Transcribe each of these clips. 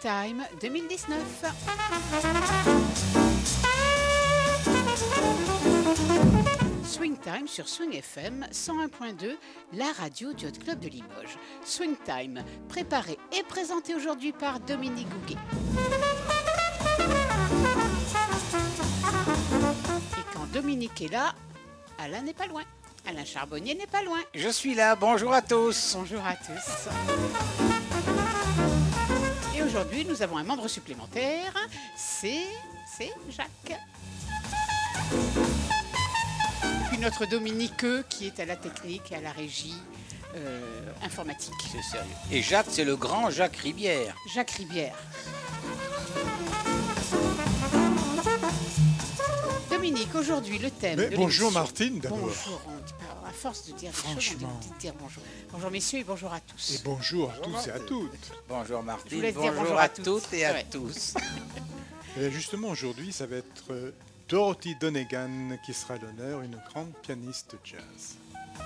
Time 2019. Swing Time sur Swing FM 101.2, la radio du Hot Club de Limoges. Swing Time, préparé et présenté aujourd'hui par Dominique Gouguet. Et quand Dominique est là, Alain n'est pas loin. Alain Charbonnier n'est pas loin. Je suis là, bonjour à tous. Bonjour à tous. Et aujourd'hui, nous avons un membre supplémentaire, c'est Jacques. Puis notre Dominique qui est à la technique et à la régie informatique. C'est sérieux. Et Jacques, c'est le grand Jacques Ribière. Jacques Ribière. Dominique, aujourd'hui, le thème de bonjour l'émission. Martine, d'abord. Bonjour, à force de dire des choses, on dit de dire bonjour. Bonjour messieurs et bonjour à tous. Et bonjour à tous et à toutes. Bonjour Je Martine, vous laisse dire bonjour à toutes et à Ouais. tous. Et justement, aujourd'hui, ça va être Dorothy Donegan qui sera à l'honneur, une grande pianiste jazz.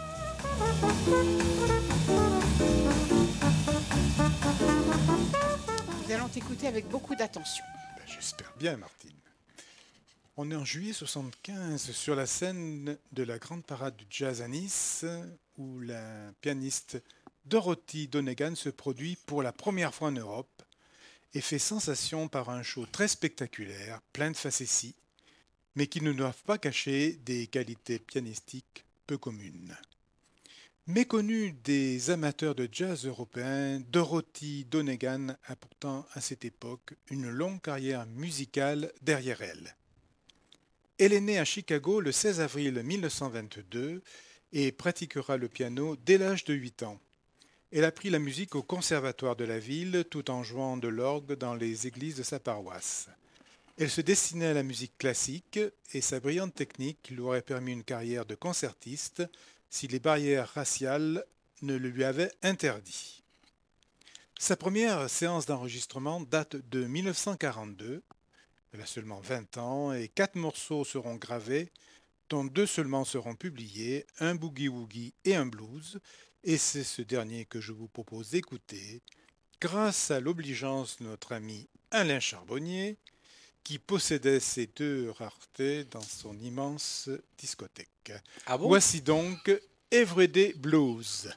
Nous allons t'écouter avec beaucoup d'attention. J'espère bien, Martine. On est en juillet 1975 sur la scène de la grande parade du jazz à Nice, où la pianiste Dorothy Donegan se produit pour la première fois en Europe et fait sensation par un show très spectaculaire, plein de facéties, mais qui ne doivent pas cacher des qualités pianistiques peu communes. Méconnue des amateurs de jazz européens, Dorothy Donegan a pourtant à cette époque une longue carrière musicale derrière elle. Elle est née à Chicago le 16 avril 1922 et pratiquera le piano dès l'âge de 8 ans. Elle apprit la musique au conservatoire de la ville tout en jouant de l'orgue dans les églises de sa paroisse. Elle se destinait à la musique classique et sa brillante technique lui aurait permis une carrière de concertiste si les barrières raciales ne le lui avaient interdit. Sa première séance d'enregistrement date de 1942. Elle a seulement 20 ans et 4 morceaux seront gravés, dont 2 seulement seront publiés, un boogie-woogie et un blues, et c'est ce dernier que je vous propose d'écouter, grâce à l'obligeance de notre ami Alain Charbonnier, qui possédait ces 2 raretés dans son immense discothèque. Ah bon? Voici donc Everyday Blues.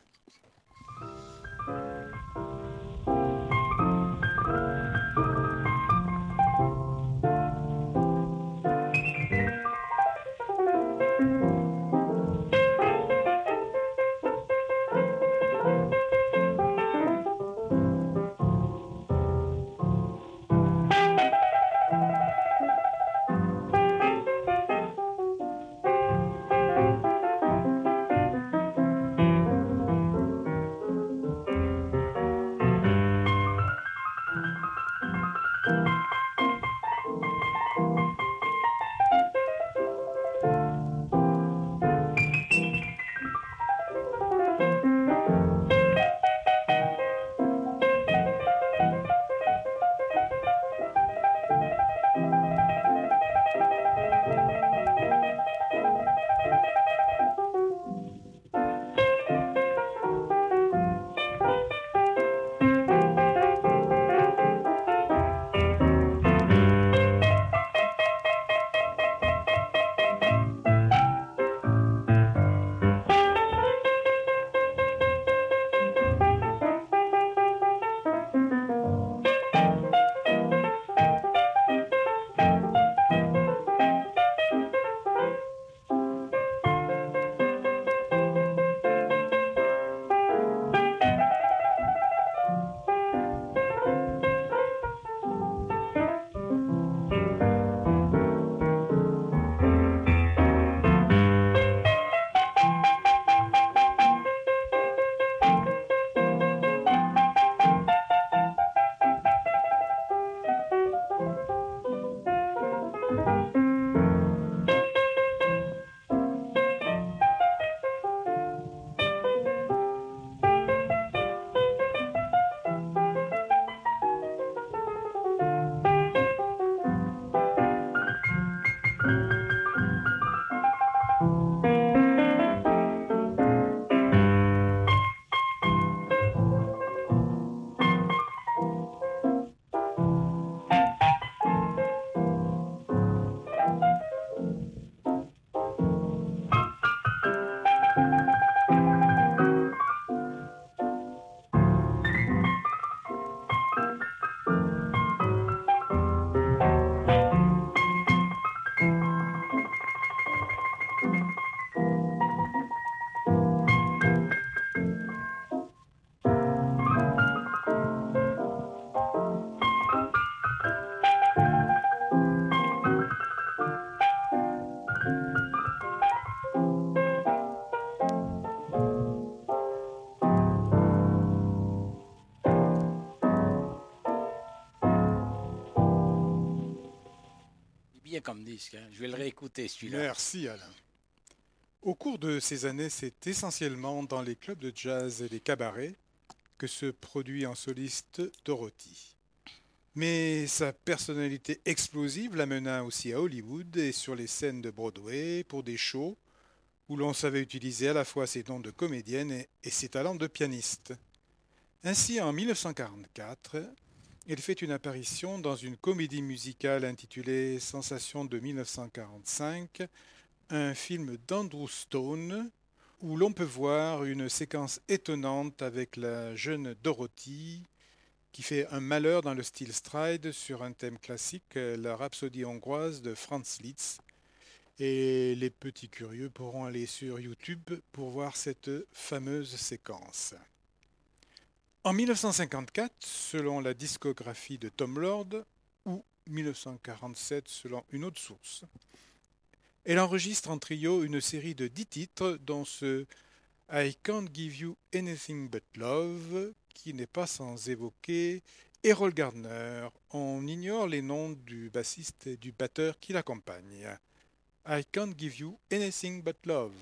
bien comme disque, hein. Je vais le réécouter celui-là. Merci Alain. Au cours de ces années, c'est essentiellement dans les clubs de jazz et les cabarets que se produit en soliste Dorothy. Mais sa personnalité explosive l'amena aussi à Hollywood et sur les scènes de Broadway pour des shows où l'on savait utiliser à la fois ses dons de comédienne et ses talents de pianiste. Ainsi, en 1944, elle fait une apparition dans une comédie musicale intitulée Sensation de 1945, un film d'Andrew Stone, où l'on peut voir une séquence étonnante avec la jeune Dorothy qui fait un malheur dans le style stride sur un thème classique, la Rhapsodie hongroise de Franz Liszt. Et les petits curieux pourront aller sur YouTube pour voir cette fameuse séquence. En 1954, selon la discographie de Tom Lord, ou 1947 selon une autre source, elle enregistre en trio une série de 10 titres, dont ce I Can't Give You Anything But Love, qui n'est pas sans évoquer Errol Gardner. On ignore les noms du bassiste et du batteur qui l'accompagnent. I Can't Give You Anything But Love.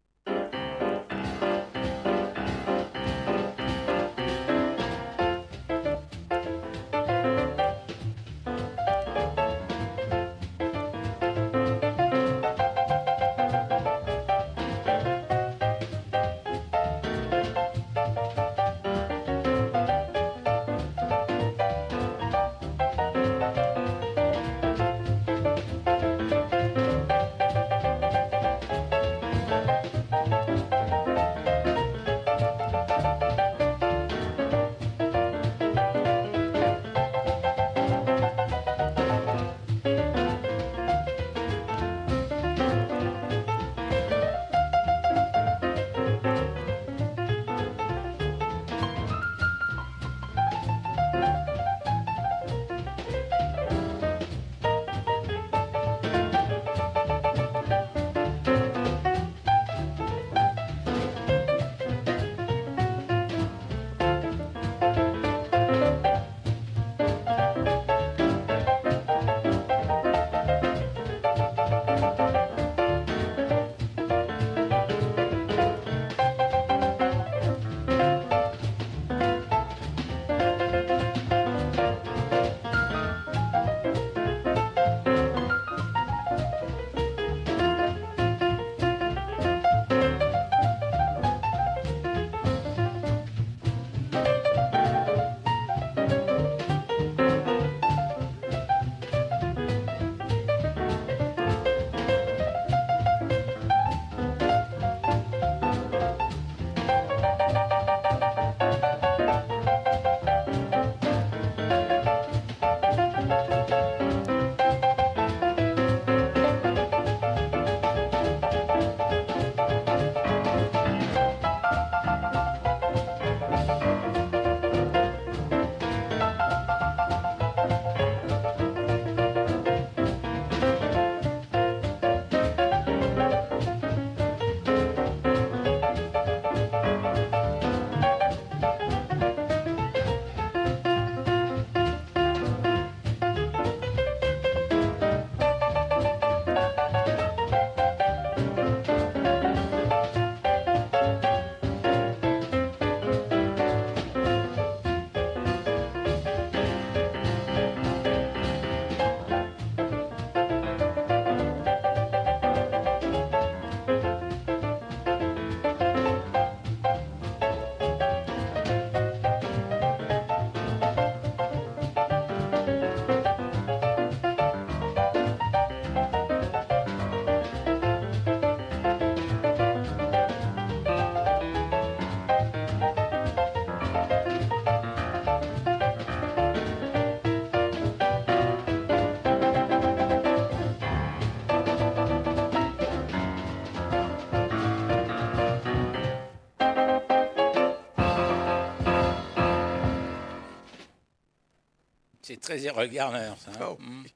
C'est très Errol Garner, ça. Hein. Oh.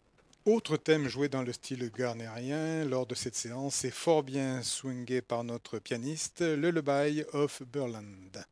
Autre thème joué dans le style garnérien lors de cette séance et fort bien swingé par notre pianiste, le Lullaby of Burland.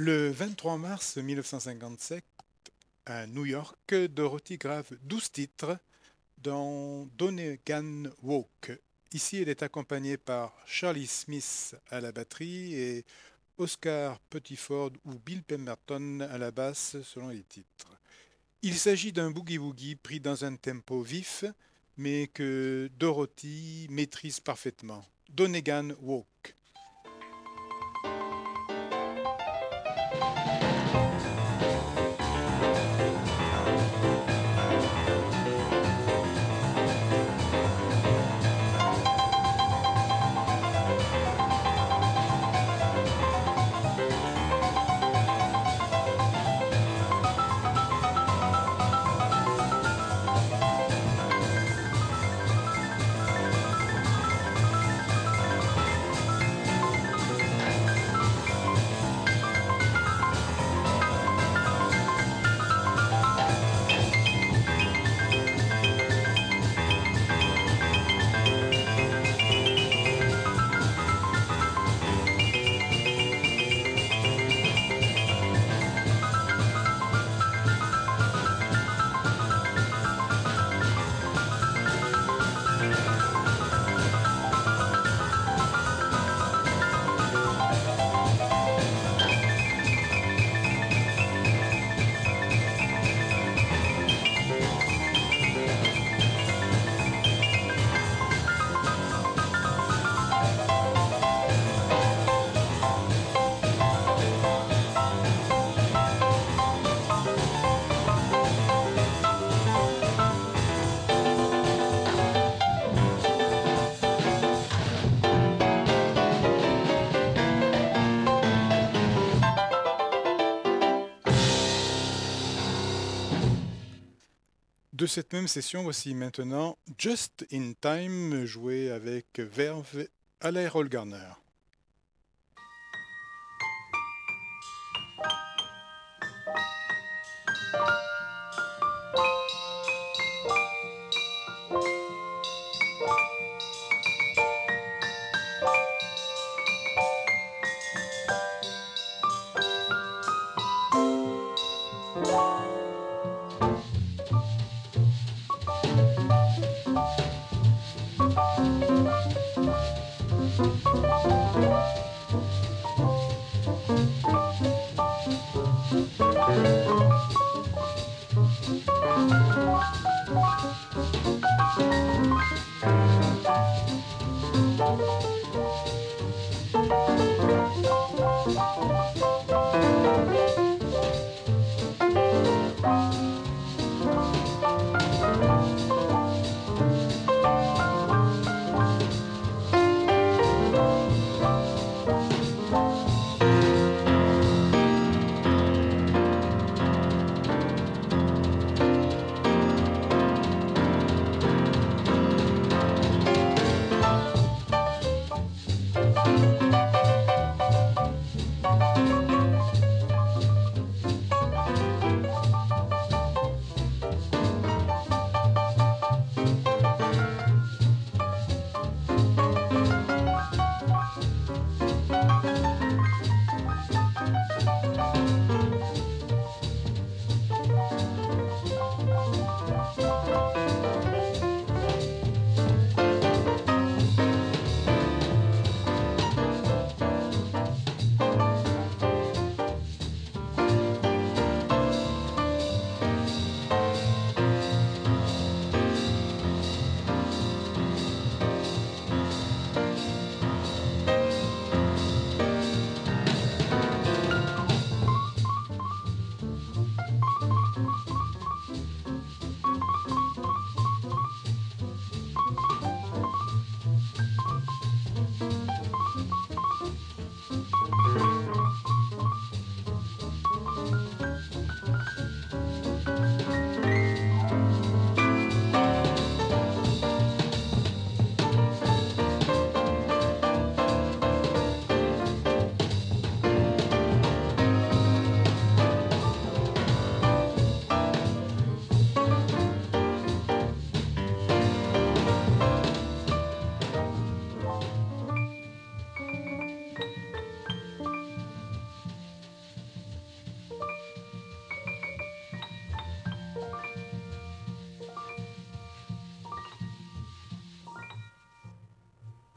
Le 23 mars 1957, à New York, Dorothy grave 12 titres dans Donegan Walk. Ici, elle est accompagnée par Charlie Smith à la batterie et Oscar Pettiford ou Bill Pemberton à la basse selon les titres. Il s'agit d'un boogie-woogie pris dans un tempo vif, mais que Dorothy maîtrise parfaitement. Donegan Walk. De cette même session, voici maintenant Just in Time, joué avec verve à la Errol Garner.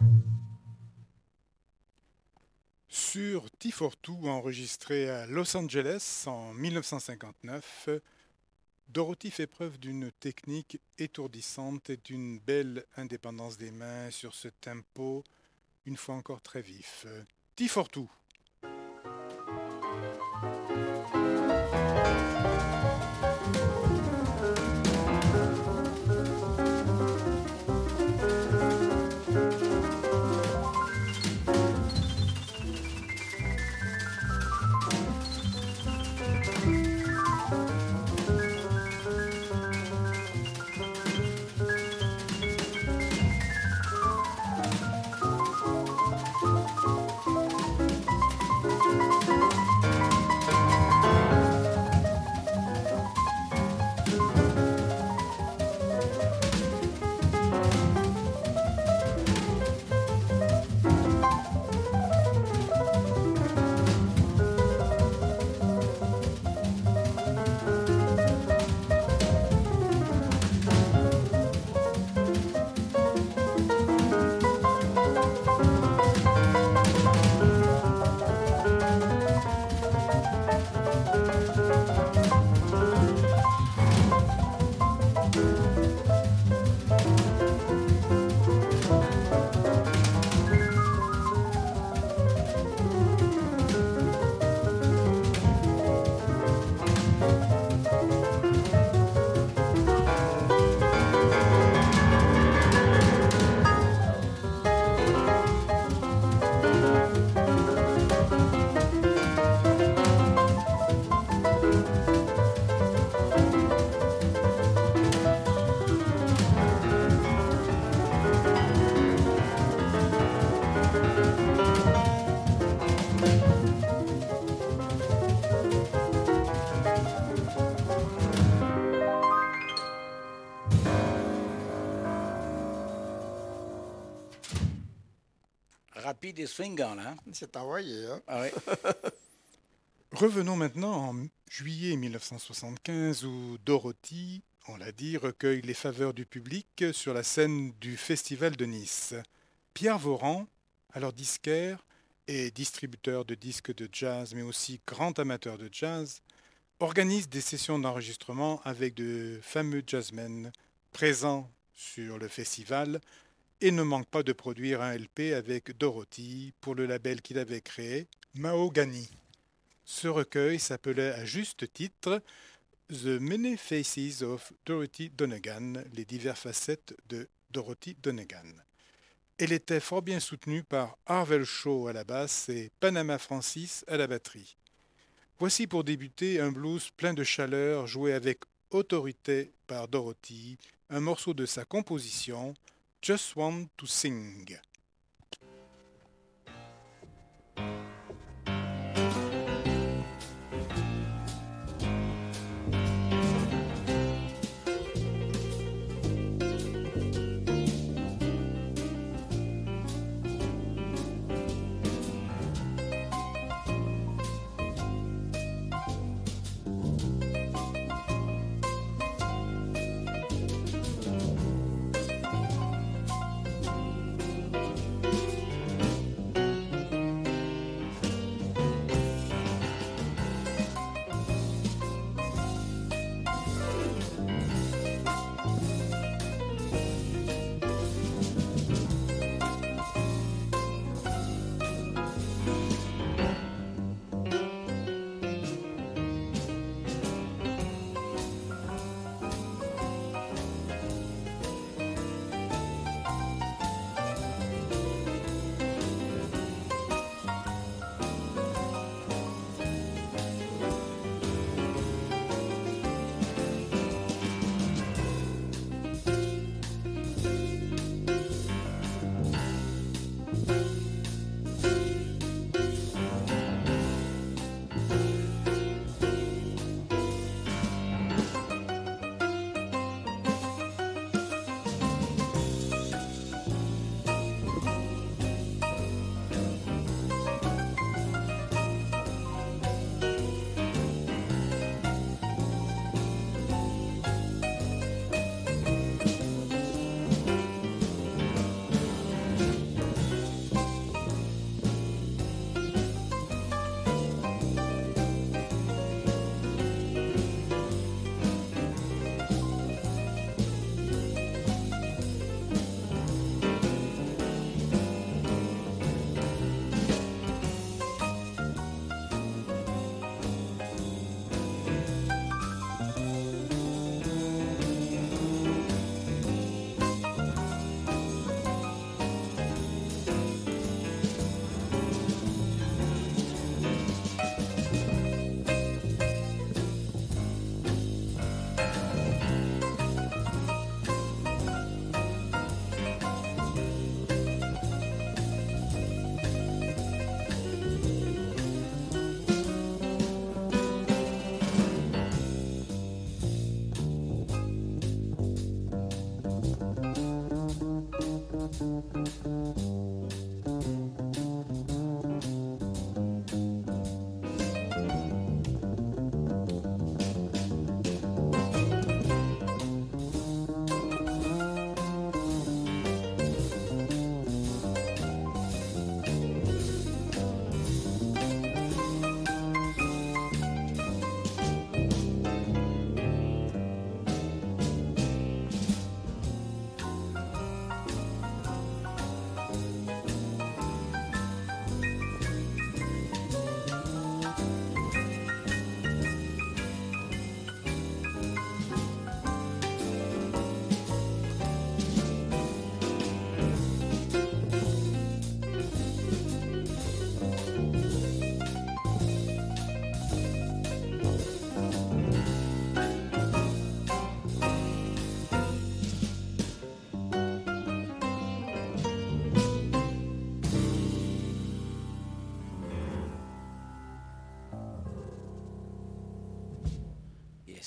Sur T42, enregistré à Los Angeles en 1959, Dorothy fait preuve d'une technique étourdissante et d'une belle indépendance des mains sur ce tempo, une fois encore très vif. T42. Rapide et swingant, là. C'est envoyé, hein? Ah ouais. Revenons maintenant en juillet 1975 où Dorothy, on l'a dit, recueille les faveurs du public sur la scène du Festival de Nice. Pierre Vauran, alors disquaire et distributeur de disques de jazz, mais aussi grand amateur de jazz, organise des sessions d'enregistrement avec de fameux jazzmen présents sur le festival et ne manque pas de produire un LP avec Dorothy pour le label qu'il avait créé, Mahogany. Ce recueil s'appelait à juste titre The Many Faces of Dorothy Donegan, les diverses facettes de Dorothy Donegan. Elle était fort bien soutenue par Harvell Shaw à la basse et Panama Francis à la batterie. Voici pour débuter un blues plein de chaleur joué avec autorité par Dorothy, un morceau de sa composition, Just Want to Sing.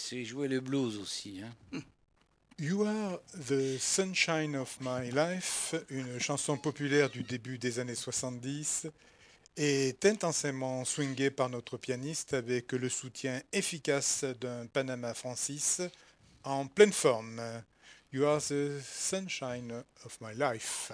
sais jouer le blues aussi. Hein. You Are the Sunshine of My Life, une chanson populaire du début des années 70, est intensément swingée par notre pianiste avec le soutien efficace d'un Panama Francis en pleine forme. You Are the Sunshine of My Life.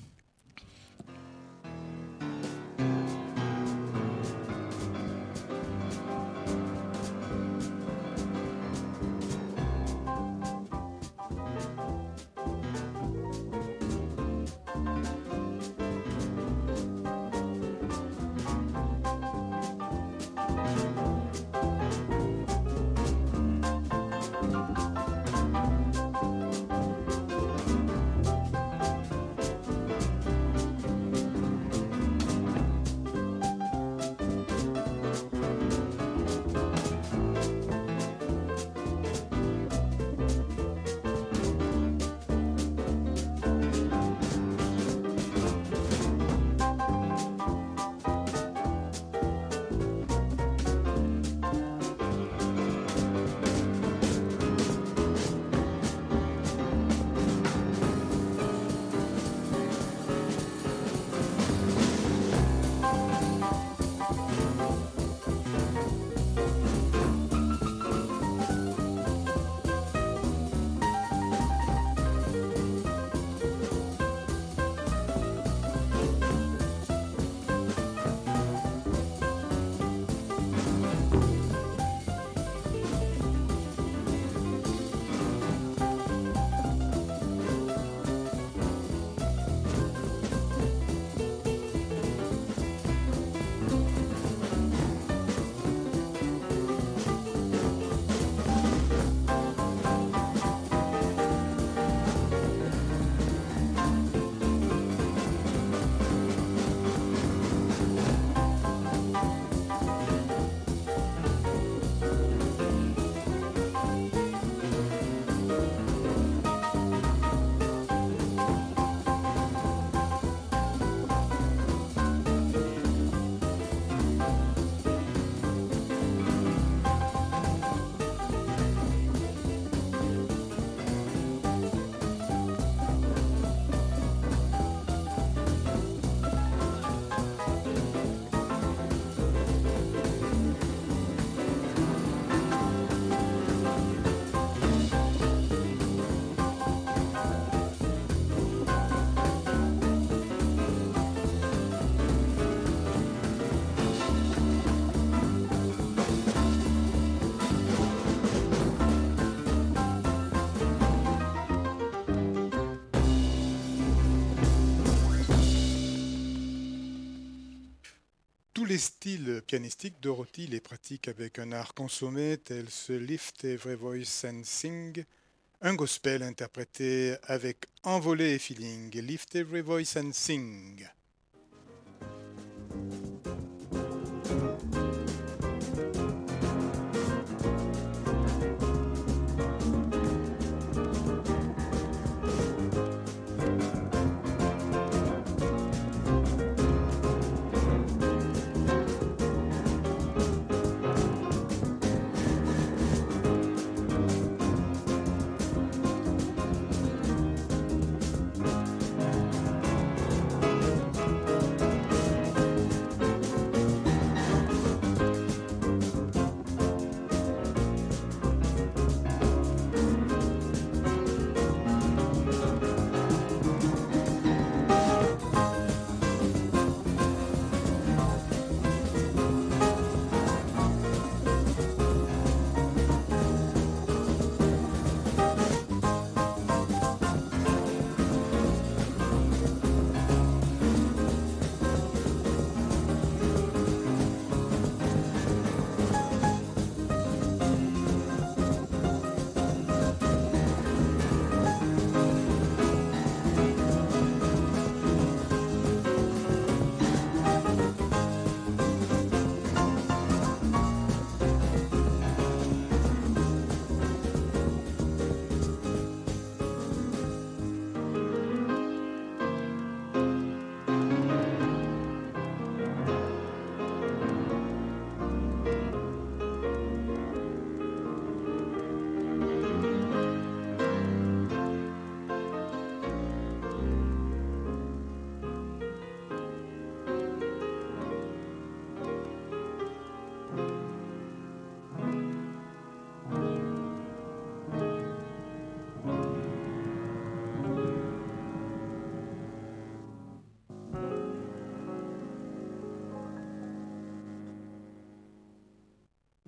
Tous les styles pianistiques, Dorothy les pratique avec un art consommé tel ce Lift Every Voice and Sing, un gospel interprété avec envolée et feeling. Lift Every Voice and Sing.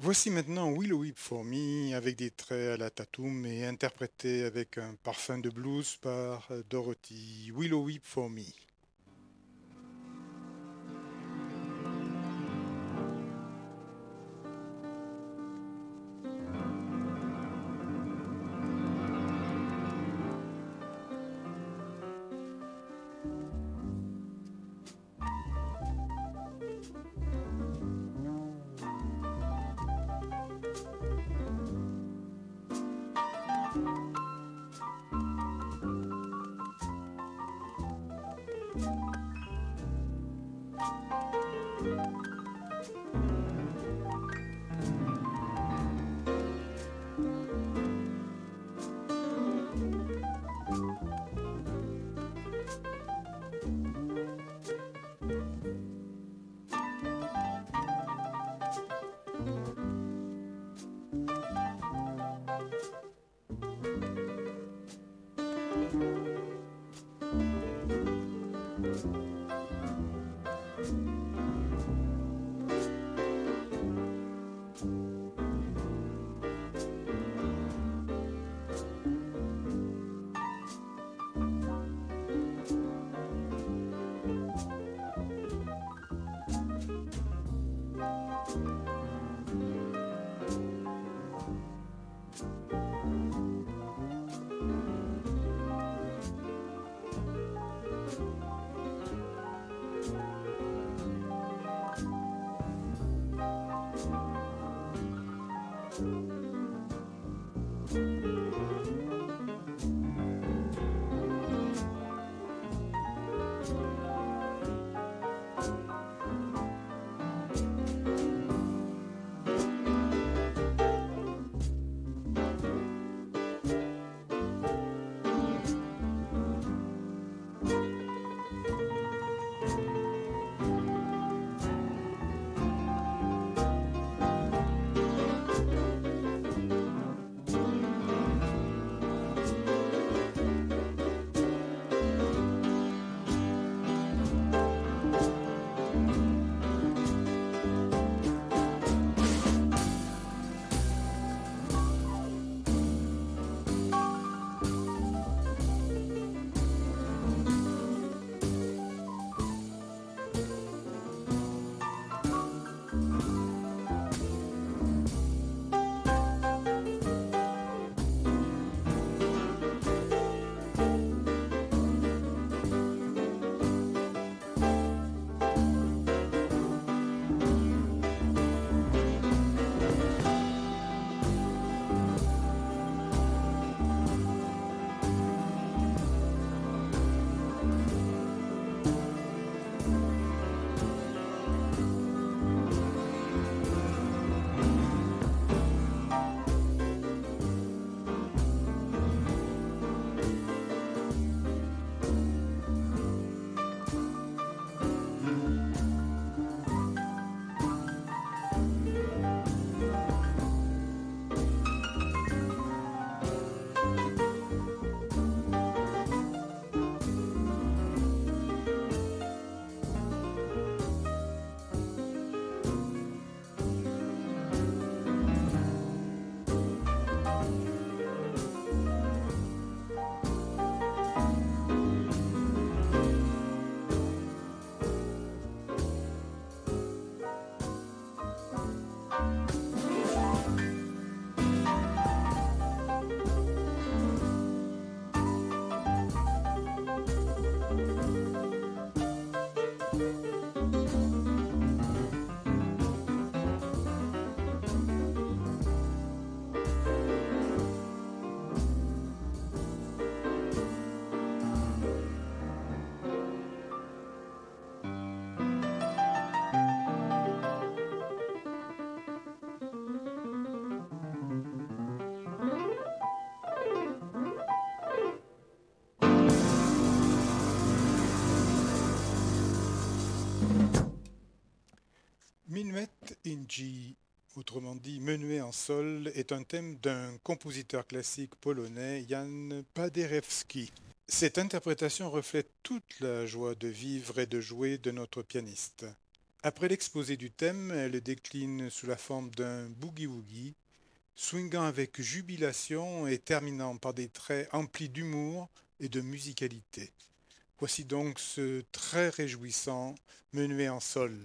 Voici maintenant Willow Weep for Me avec des traits à la Tatum et interprété avec un parfum de blues par Dorothy. Willow Weep for Me. Minuet in G, autrement dit Menuet en sol, est un thème d'un compositeur classique polonais, Jan Paderewski. Cette interprétation reflète toute la joie de vivre et de jouer de notre pianiste. Après l'exposé du thème, elle décline sous la forme d'un boogie-woogie, swingant avec jubilation et terminant par des traits emplis d'humour et de musicalité. Voici donc ce très réjouissant menuet en sol.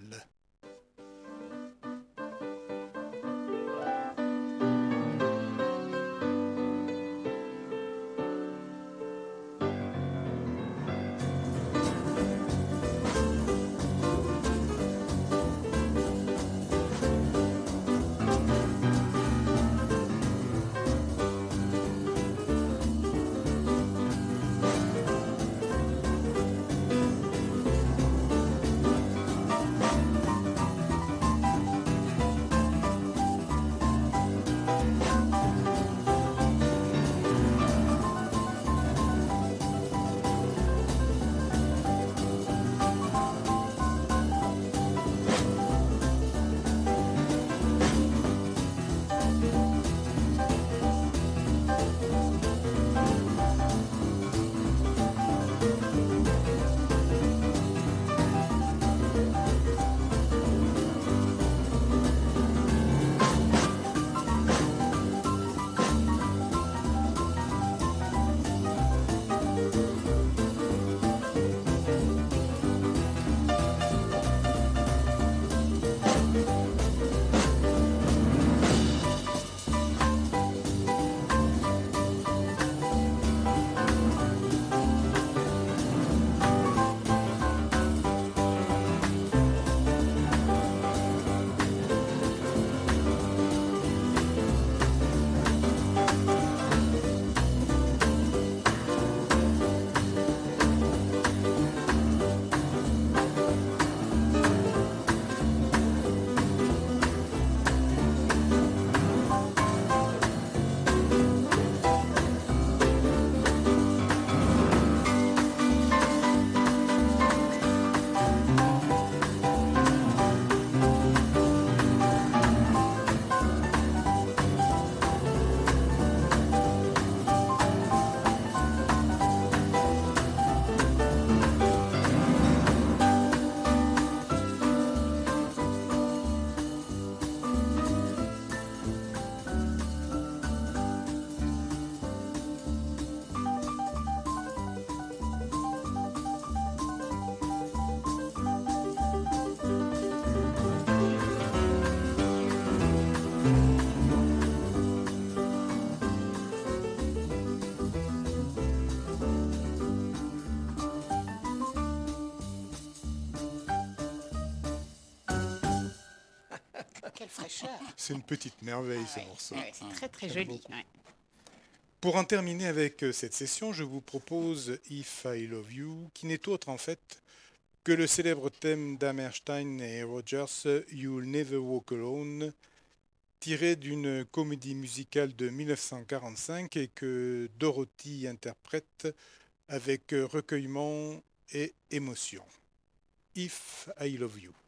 Quelle fraîcheur. C'est une petite merveille ce Ouais, morceau. ouais, c'est très très J'aime joli. beaucoup. Ouais. Pour en terminer avec cette session, je vous propose If I Love You, qui n'est autre en fait que le célèbre thème d'Hammerstein et Rogers, You'll Never Walk Alone, tiré d'une comédie musicale de 1945 et que Dorothy interprète avec recueillement et émotion. If I Love You.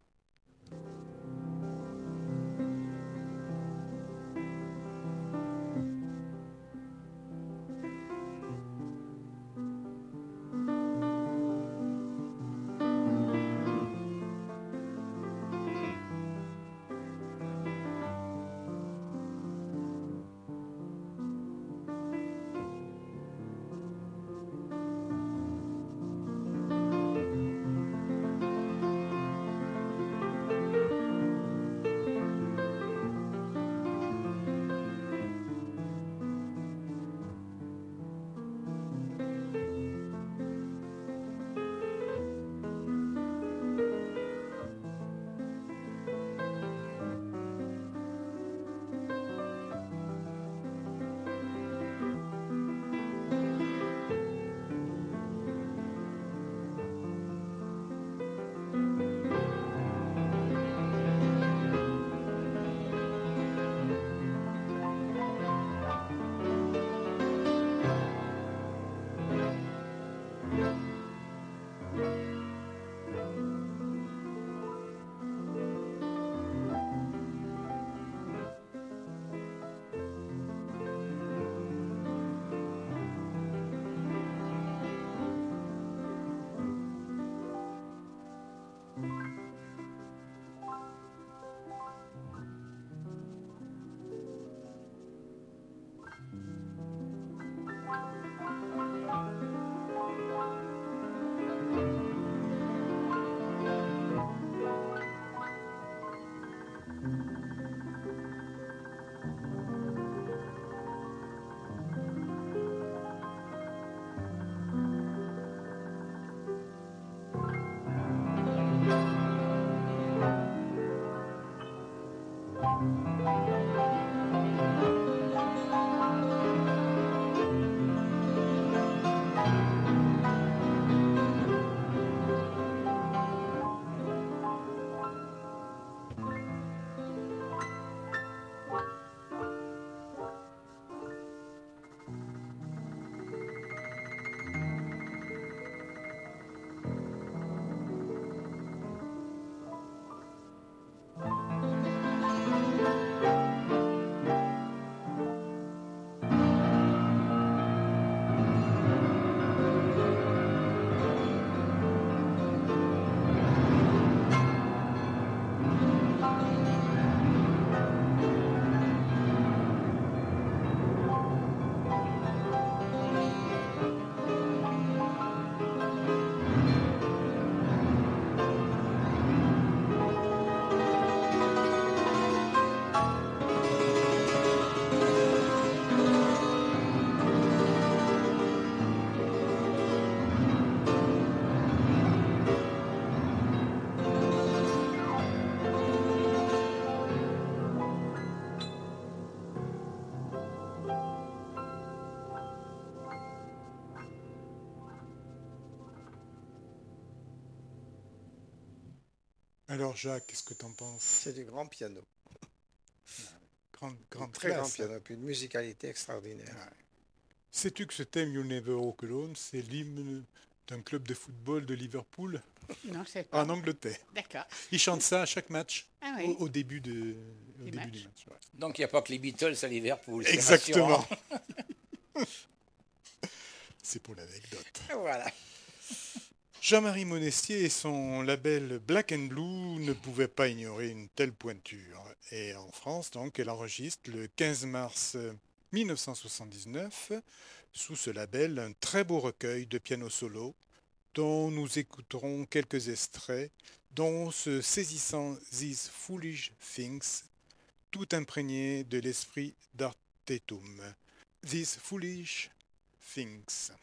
Alors Jacques, qu'est-ce que tu en penses? C'est du grand piano. Grande Très grand classe. piano, puis une musicalité extraordinaire. Ouais. Sais-tu que ce thème You'll Never Walk Alone, c'est l'hymne d'un club de football de Liverpool Non, je sais pas. en Angleterre? D'accord. Ils chantent ça à chaque match, Ah oui. au début, du matchs. match. Ouais. Donc il n'y a pas que les Beatles à Liverpool. c'est Exactement. rassurant. C'est pour l'anecdote. Voilà. Jean-Marie Monestier et son label Black and Blue ne pouvaient pas ignorer une telle pointure. Et en France, donc, elle enregistre le 15 mars 1979, sous ce label, un très beau recueil de piano solo, dont nous écouterons quelques extraits, dont ce saisissant These Foolish Things, tout imprégné de l'esprit d'Artetum. These Foolish Things.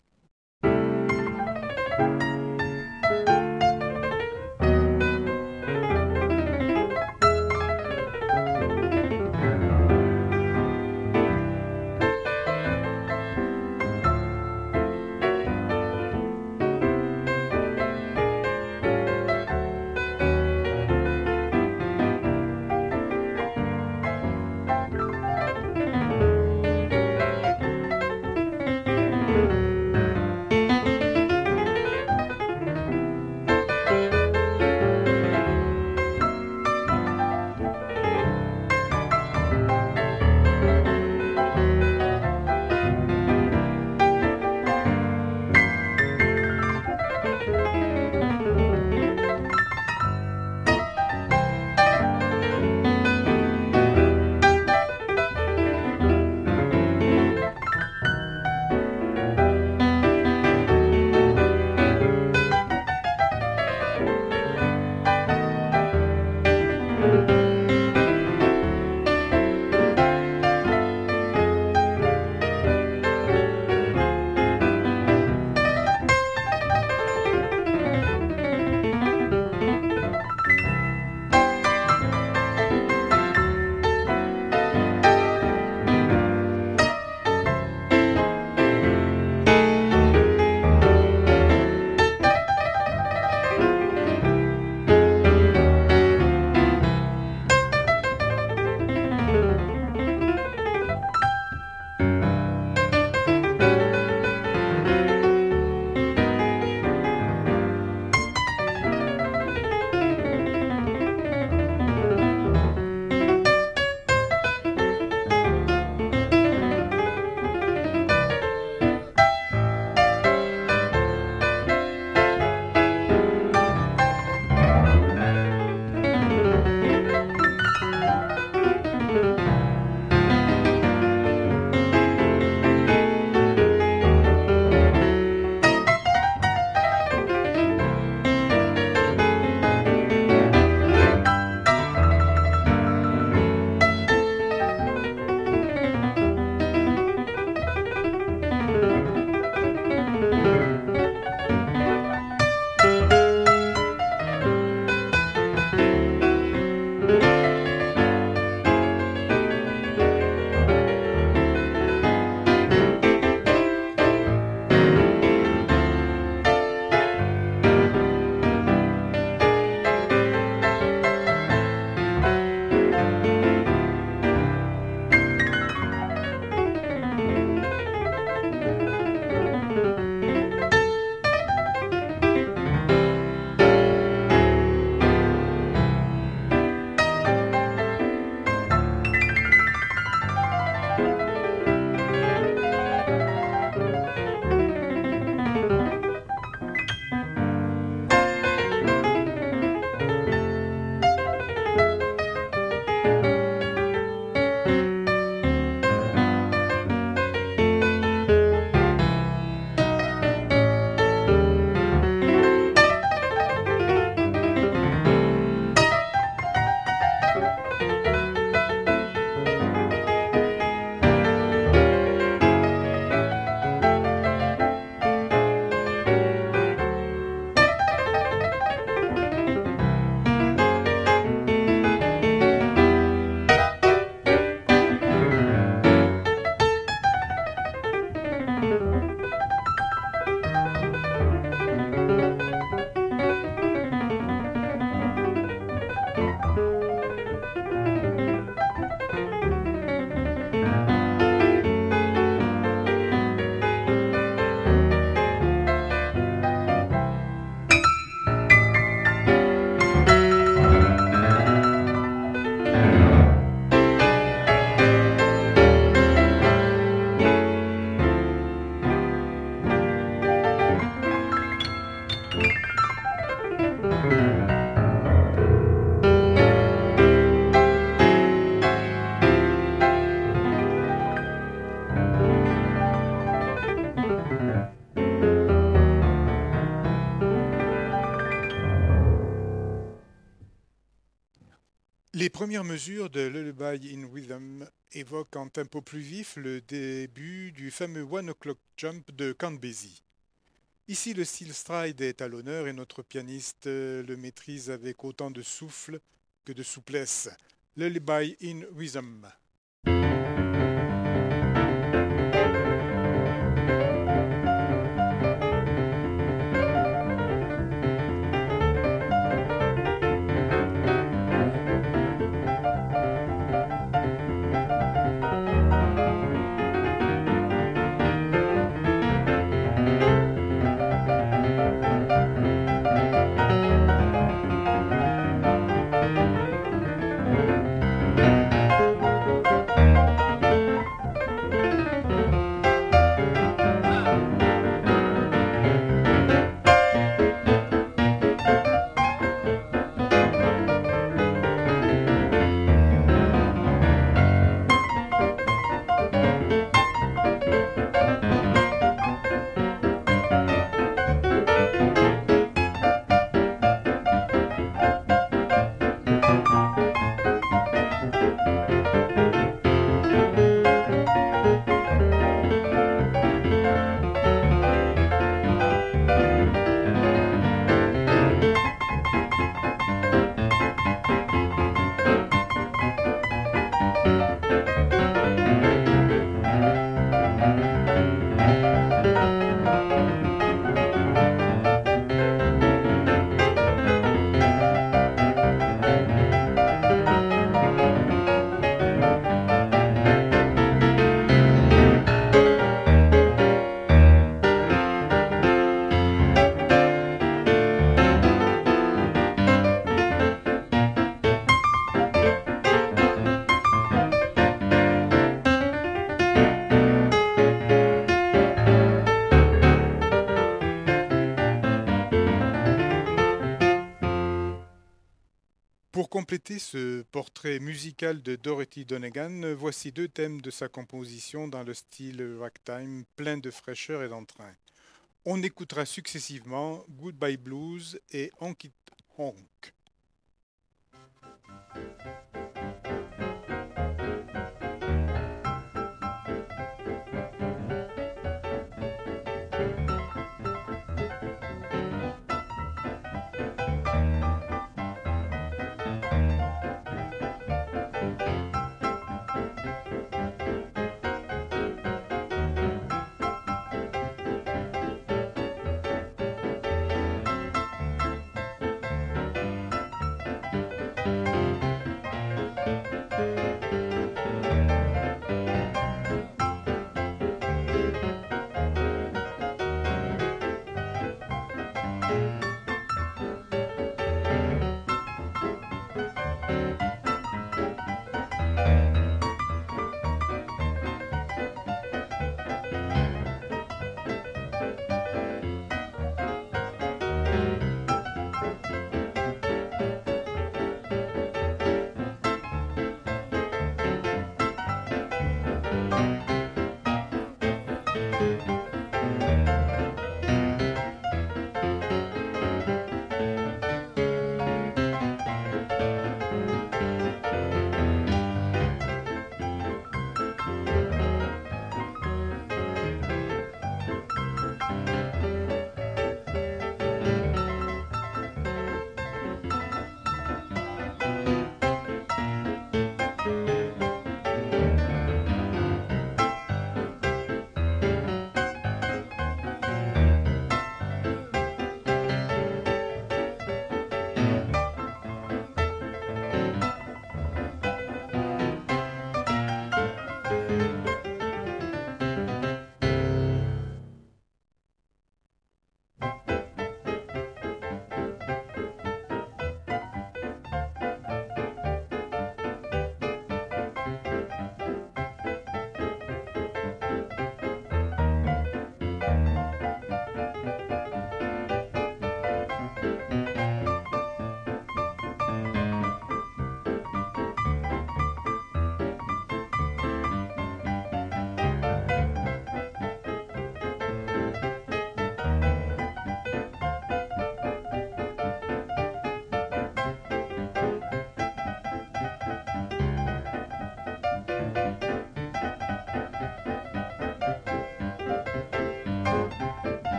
Les premières mesures de Lullaby in Rhythm évoquent en tempo plus vif le début du fameux One O'Clock Jump de Count Basie. Ici, le style stride est à l'honneur et notre pianiste le maîtrise avec autant de souffle que de souplesse. Lullaby in Rhythm. Pour compléter ce portrait musical de Dorothy Donegan, voici deux thèmes de sa composition dans le style ragtime, plein de fraîcheur et d'entrain. On écoutera successivement Goodbye Blues et Honky Honk.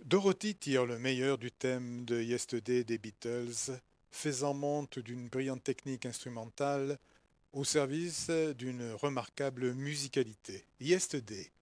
Dorothy tire le meilleur du thème de Yesterday des Beatles, faisant montre d'une brillante technique instrumentale au service d'une remarquable musicalité. Yesterday.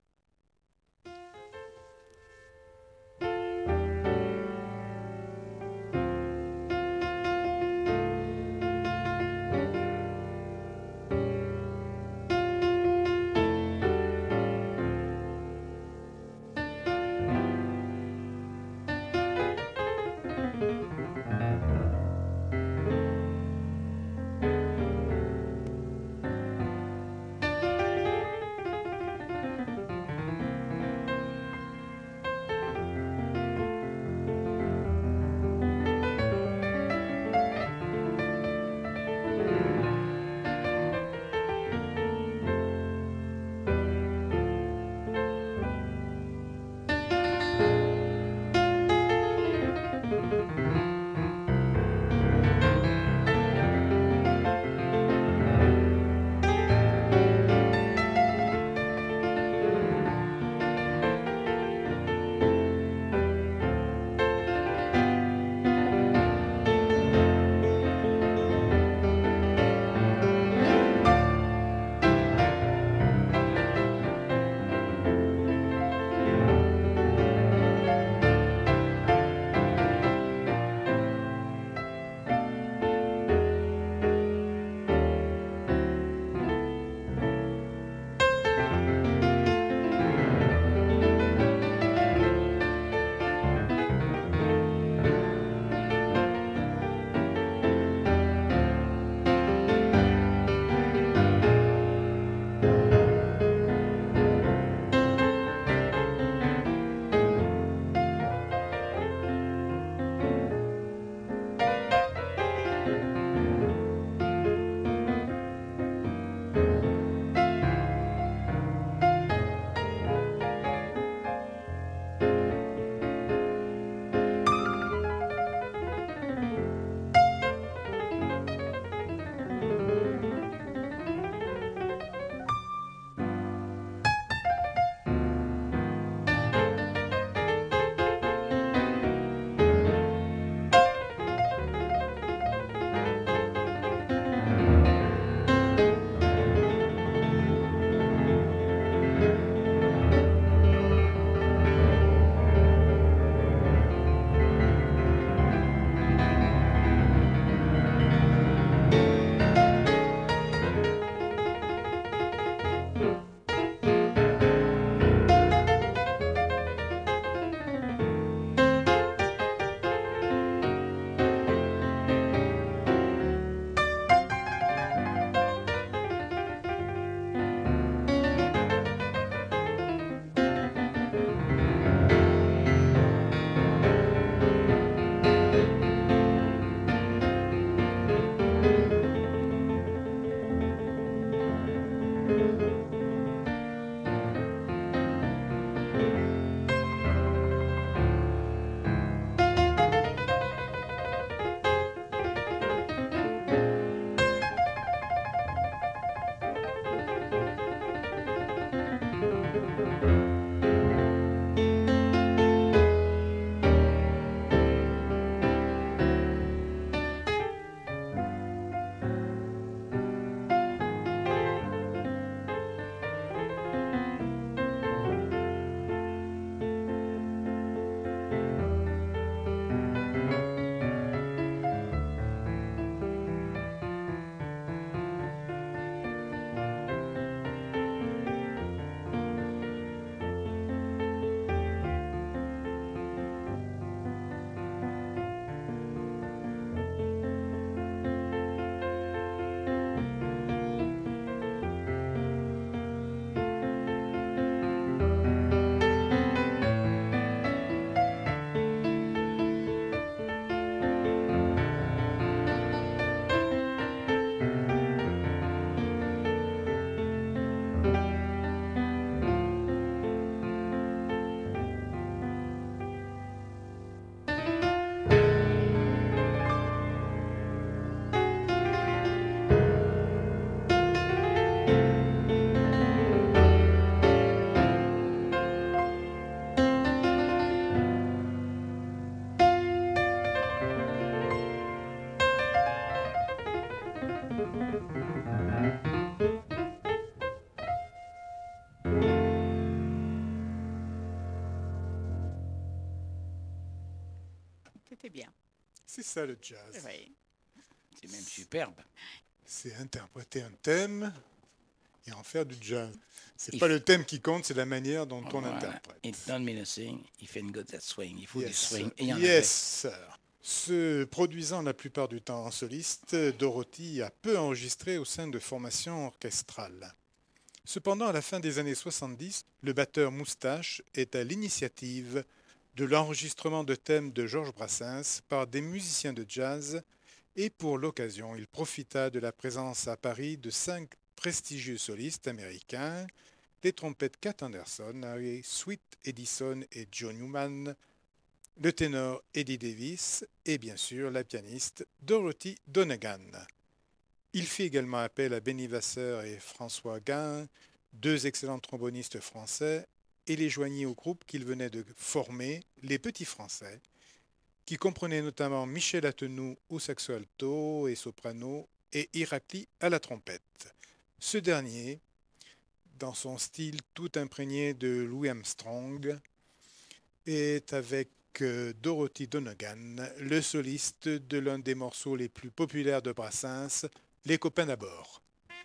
C'était bien. C'est ça le jazz. Oui. C'est même superbe. C'est interpréter un thème et en faire du jazz. C'est Il pas f- le thème qui compte, c'est la manière dont on Voilà. interprète. It don't mean a thing, if it got that swing. Il faut du Yes, swing. sir. Et il y en Yes, sir. Se produisant la plupart du temps en soliste, Dorothy a peu enregistré au sein de formations orchestrales. Cependant, à la fin des années 70, le batteur Moustache est à l'initiative de l'enregistrement de thèmes de Georges Brassens par des musiciens de jazz et pour l'occasion, il profita de la présence à Paris de 5 prestigieux solistes américains, les trompettes Cat Anderson, Harry Sweet Edison et Joe Newman, le ténor Eddie Davis et bien sûr la pianiste Dorothy Donegan. Il fit également appel à Benny Vasseur et François Gain, 2 excellents trombonistes français, et les joignit au groupe qu'il venait de former, les Petits Français, qui comprenait notamment Michel Atenou au saxo alto et soprano et Irakli à la trompette. Ce dernier, dans son style tout imprégné de Louis Armstrong, est avec Dorothy Donegan, le soliste de l'un des morceaux les plus populaires de Brassens, Les copains d'abord.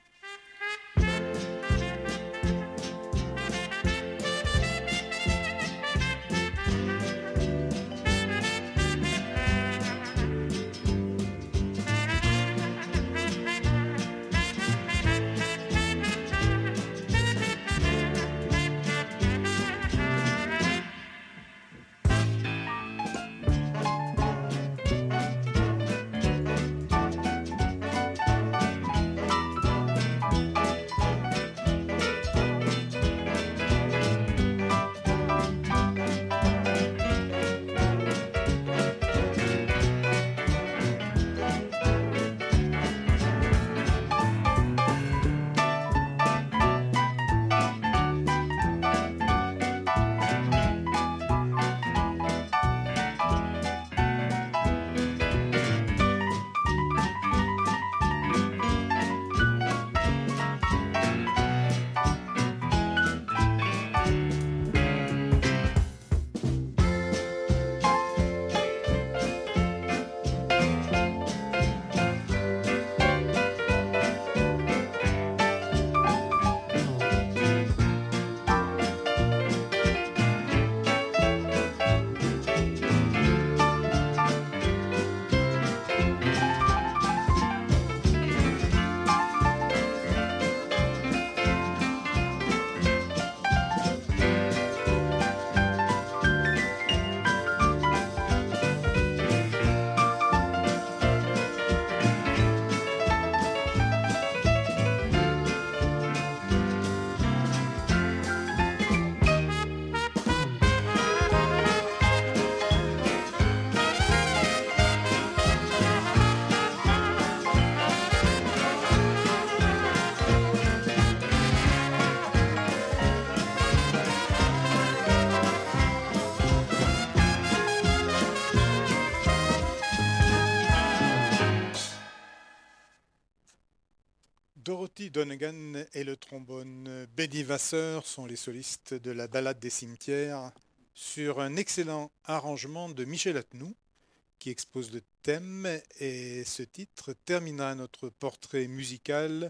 Dorothy Donegan et le trombone Benny Vasseur sont les solistes de la Ballade des cimetières sur un excellent arrangement de Michel Atenou qui expose le thème et ce titre terminera notre portrait musical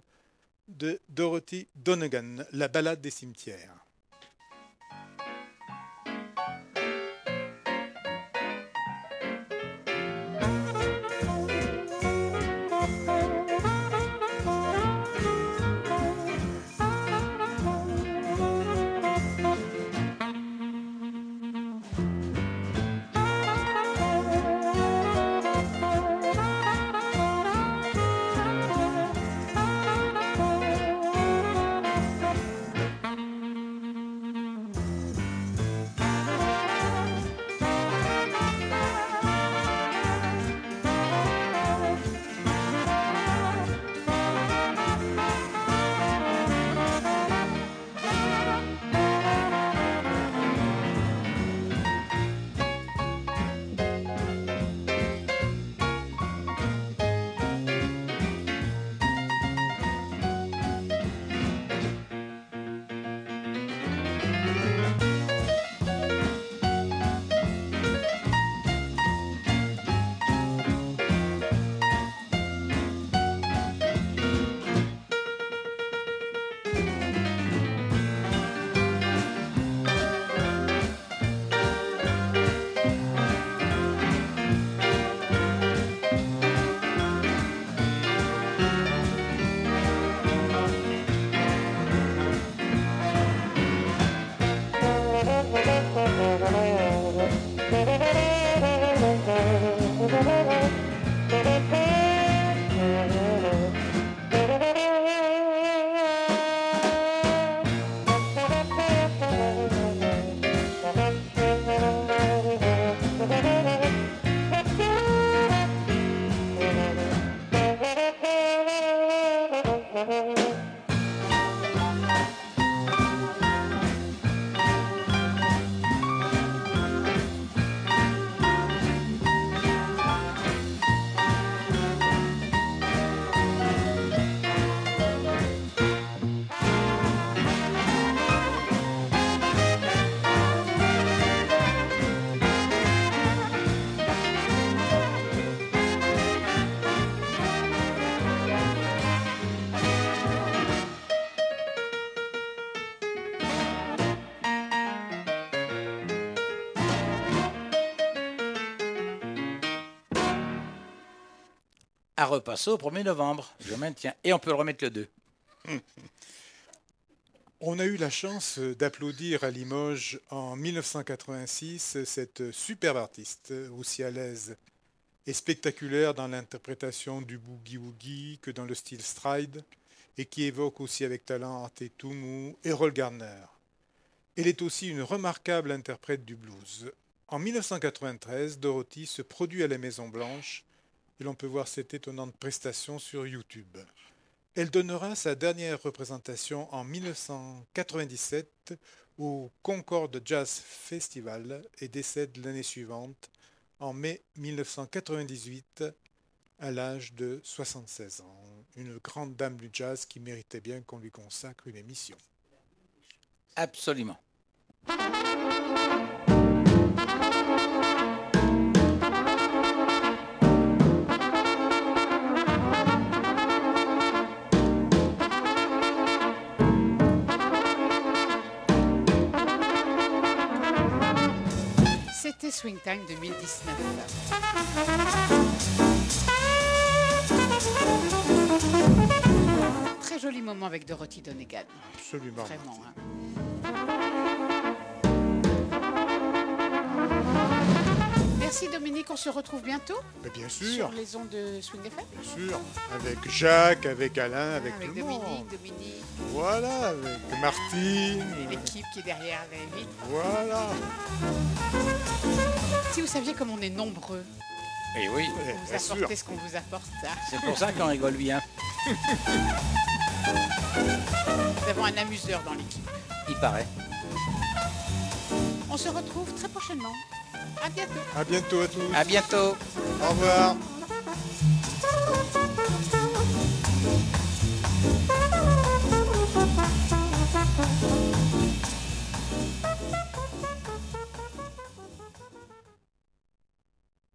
de Dorothy Donegan, la Ballade des cimetières. à repasser au 1er novembre. Je maintiens. Et on peut le remettre le 2. On a eu la chance d'applaudir à Limoges en 1986 cette superbe artiste, aussi à l'aise et spectaculaire dans l'interprétation du boogie-woogie que dans le style stride, et qui évoque aussi avec talent Arte Tumu et Errol Garner. Elle est aussi une remarquable interprète du blues. En 1993, Dorothy se produit à la Maison Blanche et l'on peut voir cette étonnante prestation sur YouTube. Elle donnera sa dernière représentation en 1997 au Concorde Jazz Festival et décède l'année suivante, en mai 1998, à l'âge de 76 ans. Une grande dame du jazz qui méritait bien qu'on lui consacre une émission. Absolument. C'était Swing Time 2019. Très joli moment avec Dorothy Donegan. Absolument. Vraiment. Merci Dominique, on se retrouve bientôt. Mais bien sûr. Sur les ondes de Swing FM. Bien sûr. Avec Jacques, avec Alain, avec tout le Dominique, monde. Dominique. Voilà, avec Martine. Et l'équipe qui est derrière les vitres. Voilà. Si vous saviez comme on est nombreux, Et oui, Ouais, vous bien sûr. apportez ce qu'on vous apporte. c'est pour ça qu'on rigole bien. Nous avons un amuseur dans l'équipe. Il paraît. On se retrouve très prochainement. À bientôt. À bientôt à tous. À bientôt. Au revoir.